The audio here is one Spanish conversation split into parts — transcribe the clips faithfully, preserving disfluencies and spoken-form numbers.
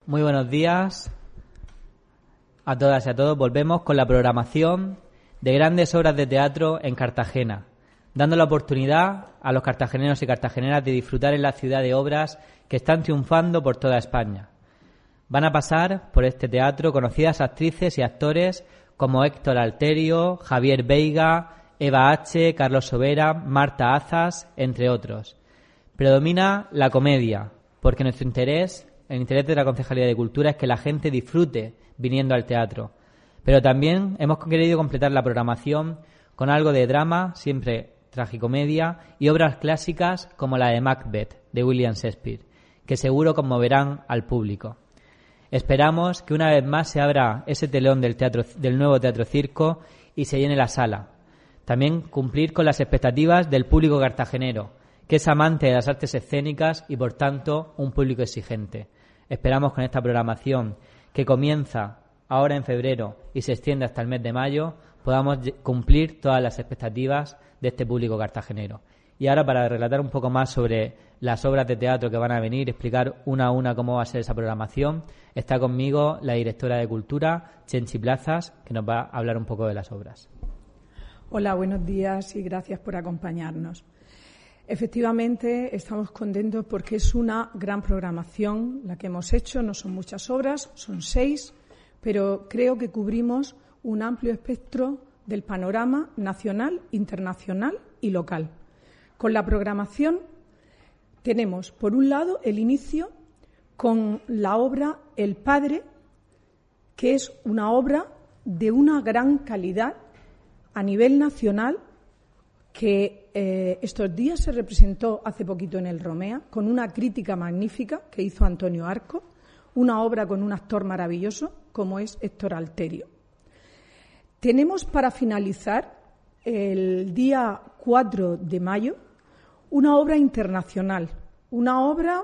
Muy buenos días a todas y a todos. Volvemos con la programación de grandes obras de teatro en Cartagena, dando la oportunidad a los cartageneros y cartageneras de disfrutar en la ciudad de obras que están triunfando por toda España. Van a pasar por este teatro conocidas actrices y actores como Héctor Alterio, Javier Veiga, Eva H., Carlos Sobera, Marta Azas, entre otros. Predomina la comedia, porque nuestro interés, el interés de la Concejalía de Cultura, es que la gente disfrute viniendo al teatro. Pero también hemos querido completar la programación con algo de drama, siempre tragicomedia, y obras clásicas como la de Macbeth, de William Shakespeare, que seguro conmoverán al público. Esperamos que una vez más se abra ese telón del, teatro, del nuevo Teatro Circo y se llene la sala. También cumplir con las expectativas del público cartagenero, que es amante de las artes escénicas y, por tanto, un público exigente. Esperamos con esta programación, que comienza ahora en febrero y se extiende hasta el mes de mayo, podamos cumplir todas las expectativas de este público cartagenero. Y ahora, para relatar un poco más sobre las obras de teatro que van a venir, explicar una a una cómo va a ser esa programación, está conmigo la directora de Cultura, Chenchi Plazas, que nos va a hablar un poco de las obras. Hola, buenos días y gracias por acompañarnos. Efectivamente, estamos contentos porque es una gran programación la que hemos hecho. No son muchas obras, son seis, pero creo que cubrimos un amplio espectro del panorama nacional, internacional y local. Con la programación tenemos, por un lado, el inicio con la obra El Padre, que es una obra de una gran calidad a nivel nacional, que eh, estos días se representó hace poquito en el Romea, con una crítica magnífica que hizo Antonio Arco, una obra con un actor maravilloso como es Héctor Alterio. Tenemos para finalizar el día cuatro de mayo una obra internacional, una obra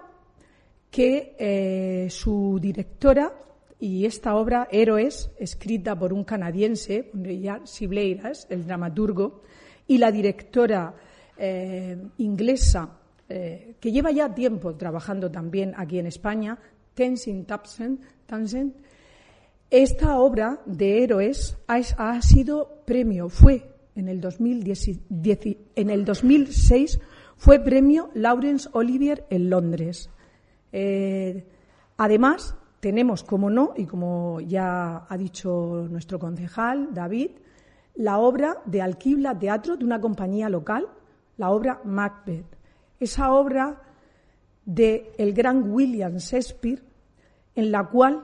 que eh, su directora, y esta obra, Héroes, escrita por un canadiense, Richard Sibleiras, el dramaturgo, y la directora eh, inglesa, eh, que lleva ya tiempo trabajando también aquí en España, Tenzin Townsend. Esta obra de Héroes ha, ha sido premio, fue en el, dos mil diez, en el dos mil seis, fue premio Laurence Olivier en Londres. Eh, además, tenemos, como no, y como ya ha dicho nuestro concejal, David, la obra de Alquibla Teatro, de una compañía local, la obra Macbeth. Esa obra de el gran William Shakespeare, en la cual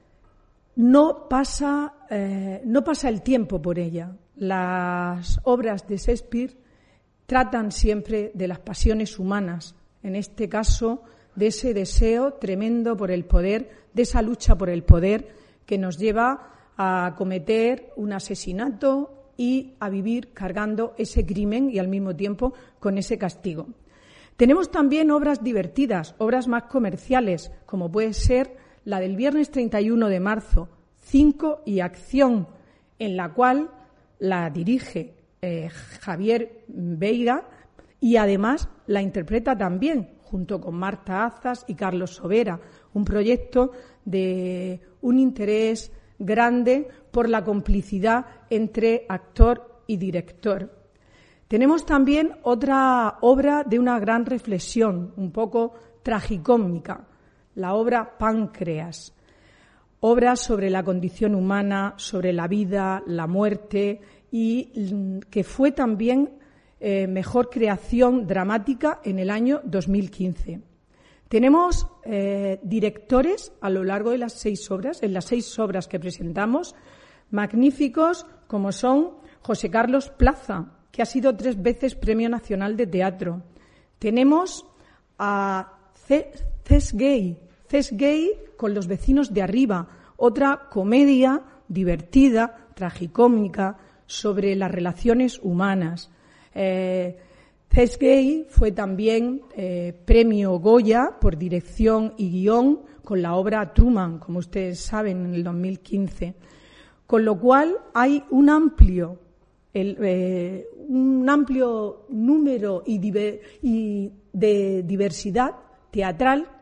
no pasa, eh, no pasa el tiempo por ella. Las obras de Shakespeare tratan siempre de las pasiones humanas, en este caso de ese deseo tremendo por el poder, de esa lucha por el poder que nos lleva a cometer un asesinato y a vivir cargando ese crimen y al mismo tiempo con ese castigo. Tenemos también obras divertidas, obras más comerciales, como puede ser la del viernes treinta y uno de marzo, Cinco y Acción, en la cual la dirige eh, Javier Veiga y además la interpreta también junto con Marta Azas y Carlos Sobera, un proyecto de un interés grande por la complicidad entre actor y director. Tenemos también otra obra de una gran reflexión, un poco tragicómica, la obra Páncreas, obra sobre la condición humana, sobre la vida, la muerte, y que fue también eh, mejor creación dramática en el año dos mil quince. Tenemos eh, directores a lo largo de las seis obras, en las seis obras que presentamos, magníficos como son José Carlos Plaza, que ha sido tres veces Premio Nacional de Teatro. Tenemos a Cés Gay, Cés Gay con Los vecinos de arriba, otra comedia divertida, tragicómica, sobre las relaciones humanas. Eh, Cés Gay fue también eh, premio Goya por dirección y guión con la obra Truman, como ustedes saben, en el dos mil quince. Con lo cual hay un amplio, el, eh, un amplio número y, diver, y de diversidad teatral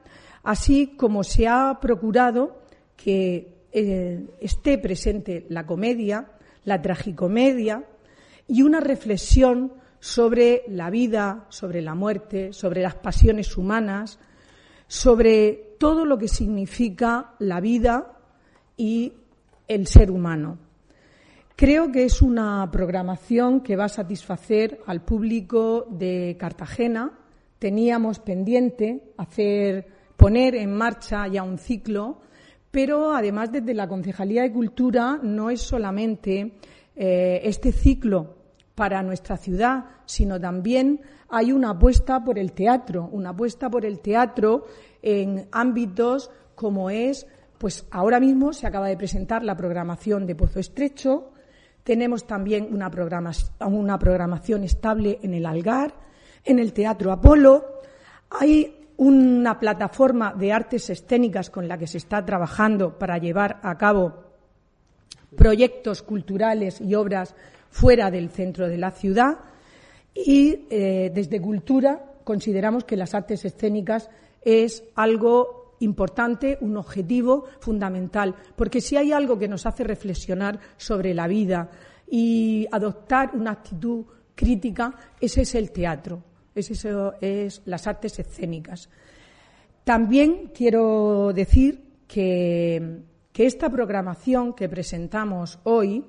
así como se ha procurado que eh, esté presente la comedia, la tragicomedia y una reflexión sobre la vida, sobre la muerte, sobre las pasiones humanas, sobre todo lo que significa la vida y el ser humano. Creo que es una programación que va a satisfacer al público de Cartagena. Teníamos pendiente hacer, poner en marcha ya un ciclo, pero además desde la Concejalía de Cultura no es solamente eh, este ciclo para nuestra ciudad, sino también hay una apuesta por el teatro, una apuesta por el teatro en ámbitos como es, pues ahora mismo se acaba de presentar la programación de Pozo Estrecho, tenemos también una, programa, una programación estable en el Algar, en el Teatro Apolo, hay una plataforma de artes escénicas con la que se está trabajando para llevar a cabo proyectos culturales y obras fuera del centro de la ciudad y eh, desde Cultura consideramos que las artes escénicas es algo importante, un objetivo fundamental, porque si hay algo que nos hace reflexionar sobre la vida y adoptar una actitud crítica, ese es el teatro, ese es las artes escénicas. También quiero decir que, que esta programación que presentamos hoy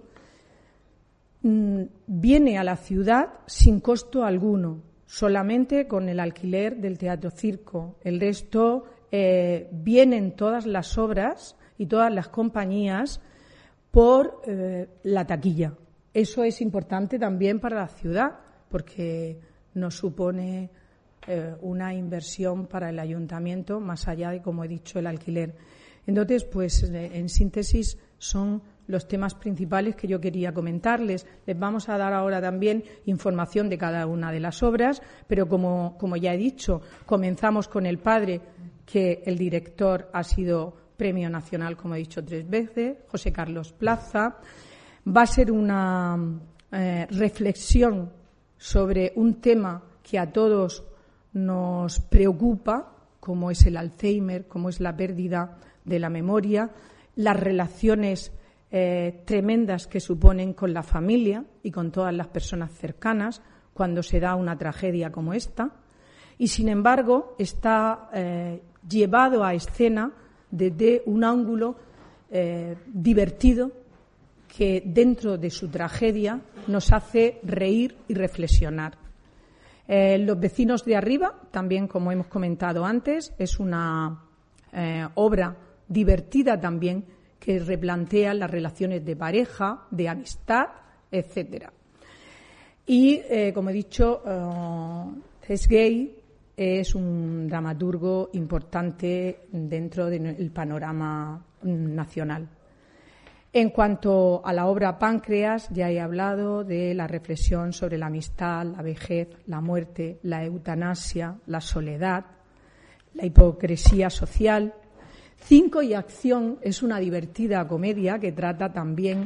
viene a la ciudad sin costo alguno, solamente con el alquiler del Teatro Circo. El resto eh, vienen todas las obras y todas las compañías por eh, la taquilla. Eso es importante también para la ciudad porque nos supone eh, una inversión para el ayuntamiento más allá de, como he dicho, el alquiler. Entonces, pues eh, en síntesis son los temas principales que yo quería comentarles. Les vamos a dar ahora también información de cada una de las obras, pero como, como ya he dicho, comenzamos con El Padre, que el director ha sido Premio Nacional, como he dicho tres veces, José Carlos Plaza. Va a ser una eh, reflexión sobre un tema que a todos nos preocupa, como es el Alzheimer, como es la pérdida de la memoria, las relaciones Eh, tremendas que suponen con la familia y con todas las personas cercanas cuando se da una tragedia como esta, y sin embargo está eh, llevado a escena desde un ángulo eh, divertido que dentro de su tragedia nos hace reír y reflexionar. Eh, Los vecinos de arriba, también como hemos comentado antes, es una eh, obra divertida también que replantea las relaciones de pareja, de amistad, etcétera. Y, eh, como he dicho, uh, Cés Gay es un dramaturgo importante dentro del panorama nacional. En cuanto a la obra Páncreas, ya he hablado de la reflexión sobre la amistad, la vejez, la muerte, la eutanasia, la soledad, la hipocresía social. Cinco y Acción es una divertida comedia que trata también,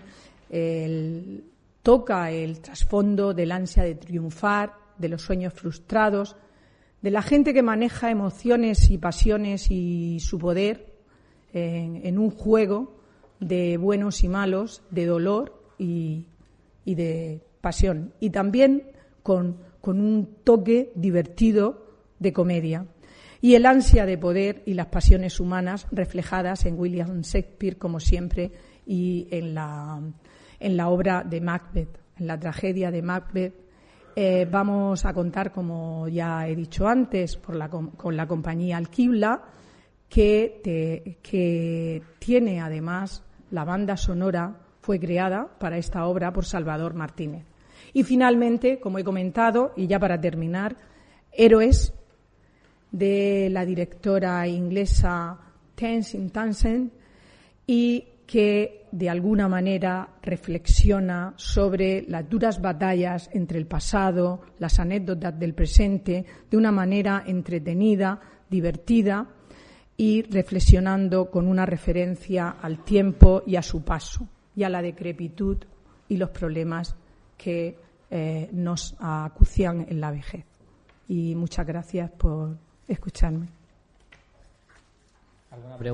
el, toca el trasfondo del ansia de triunfar, de los sueños frustrados, de la gente que maneja emociones y pasiones y su poder en, en un juego de buenos y malos, de dolor y, y de pasión. Y también con, con un toque divertido de comedia. Y el ansia de poder y las pasiones humanas reflejadas en William Shakespeare, como siempre, y en la, en la obra de Macbeth, en la tragedia de Macbeth. Eh, vamos a contar, como ya he dicho antes, por la, con la compañía Alquibla, que, te, que tiene además la banda sonora, fue creada para esta obra por Salvador Martínez. Y finalmente, como he comentado, y ya para terminar, Héroes, de la directora inglesa Tenzin Townsend, y que de alguna manera reflexiona sobre las duras batallas entre el pasado, las anécdotas del presente, de una manera entretenida, divertida y reflexionando con una referencia al tiempo y a su paso, y a la decrepitud y los problemas que eh, nos acucian en la vejez. Y muchas gracias por escucharme. ¿Alguna pregunta?